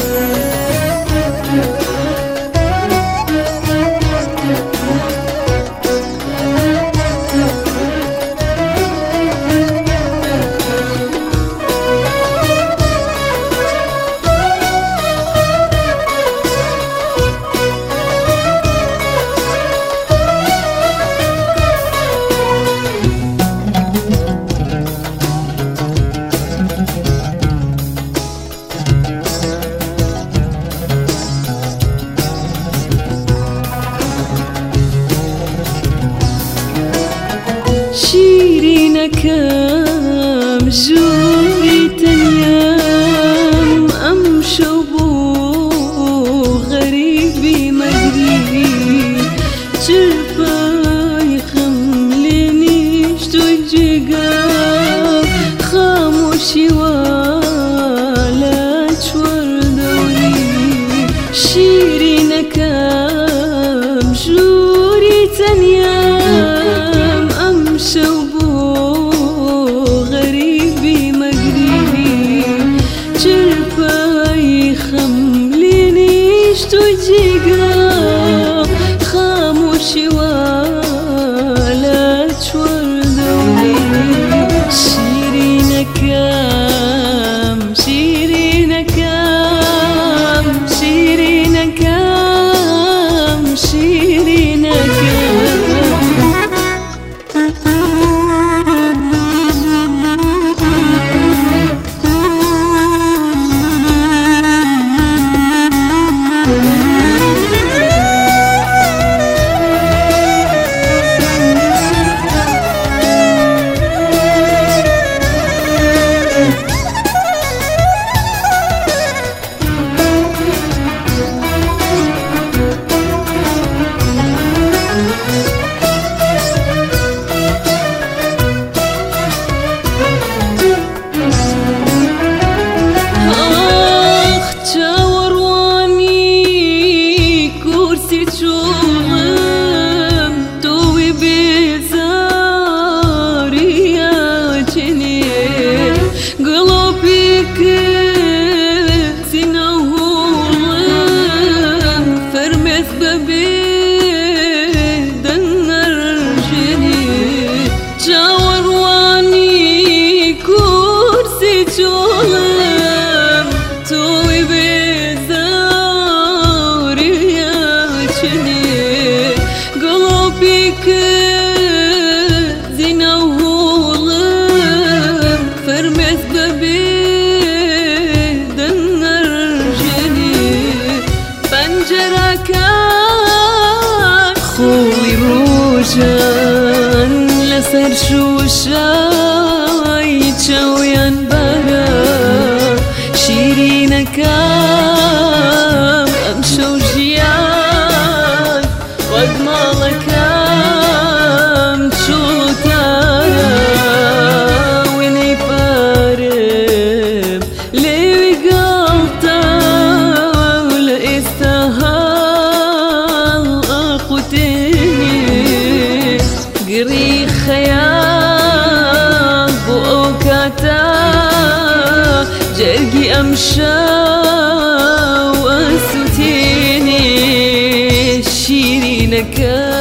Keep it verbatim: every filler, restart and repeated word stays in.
شیرینەکەم ژووری تەنیام ئەم شەو بۆ غەریبی مەگری چرپای خەم لێ نیشتووی جێگا خامۆشی وا لە چوەردەوری شیرینەکەم ژووری تەنیام ئەم شەو خاموشی ولا چوردوری شیرینەکەم شیرینەکەم شیرینەکەم شیرینەکەم خوی ڕۆژان لەسەر شوشای چاویان بەرە شیرینەکەم ئەم شەو ژیان وەک ماڵەکەم چۆتارە وێنەی پارم لێوی گاڵتە لە ئێستا گری خەیاڵ بۆ ئەو کاتە جەرگی ئەم شەو ئەسووتێنێ شیرینەکە